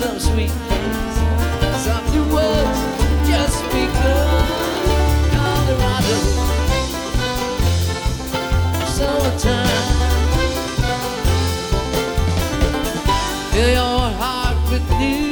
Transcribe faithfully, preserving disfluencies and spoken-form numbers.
some sweet face. Something was just begun. Colorado, summertime. Fill your heart with new